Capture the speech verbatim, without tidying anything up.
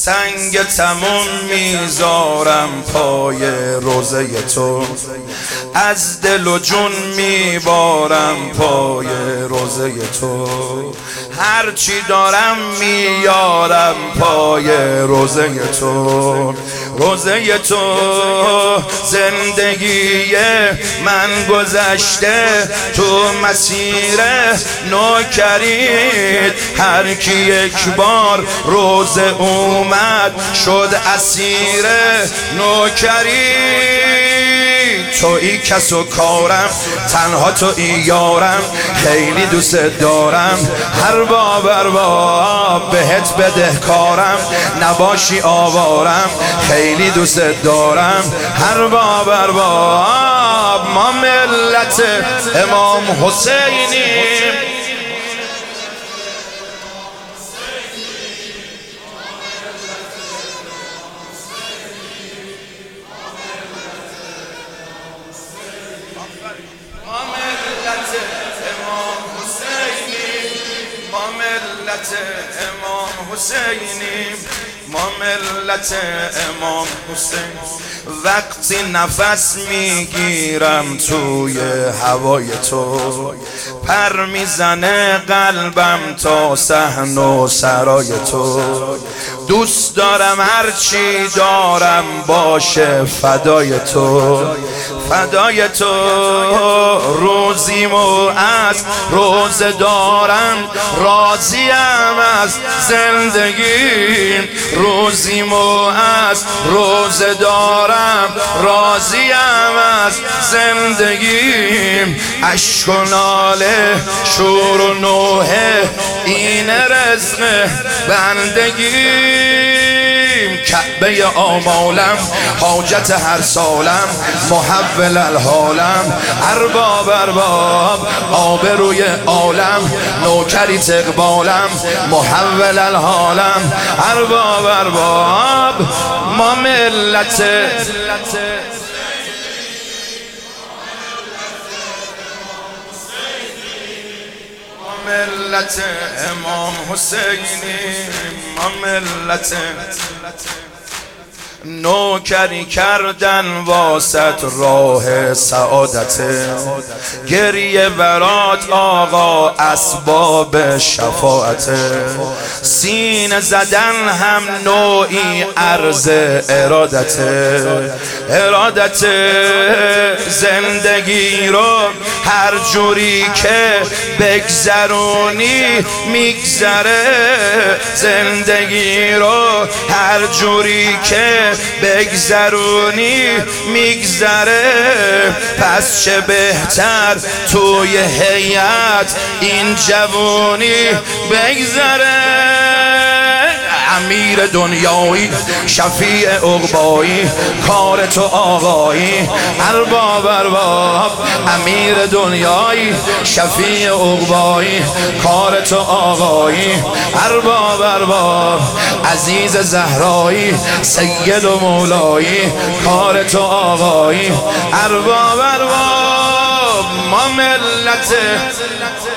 سنگ تموم میذارم پای روزه تو، از دل و جون میبارم پای روزه تو، هرچی دارم میارم پای روزه تو. روزه تو زندگی من گذشته تو مسیر نوکرید، هر کی یک بار روزه اومد شد اسیر نوکرید. تویی کس و کارم، تنها تویی یارم، خیلی دوست دارم، هر باب هر باب بهت بدهکارم، نباشی آوارم، خیلی دوست دارم، هر باب هر باب. ما ملت امام حسینیم، امام حسینیم، ما ملت امام حسین. وقتی نفس میگیرم توی هوای تو، پر میزنه قلبم تا صحن و سرای تو، دوست دارم هرچی دارم باشه فدای تو، فدای تو. روزیمو از روزه دارم، راضیم از زندگی، روزیمو از روزه دارم، راضیم از زندگی. اشک و ناله شور و نوحه این رزق بندگی، کعبه آمالم حاجت هر سالم، محول الحالم، ارباب ارباب آبروی عالم، نوکری تقبالم، محول الحالم، ارباب ارباب. ما ملت ملت امام حسینیم، ما ملت. نوکری کردن واسط راه سعادته، گریه برات آقا اسباب شفاعته، سینه زدن هم نوعی عرض ارادته، ارادت زندگی رو هر جوری که بگذرونی میگذره، زندگی رو هر جوری که بگذرونی میگذره. پس چه بهتر توی هیئت این جوونی بگذره. امیر دنیایی شفیع عقبایی، کار تو آقایی، ارباب ارباب. امیر دنیایی شفیع عقبایی، کار تو آقایی، ارباب ارباب. عزیز زهرایی سید و مولایی، کار تو آقایی، ارباب ارباب. ما ملت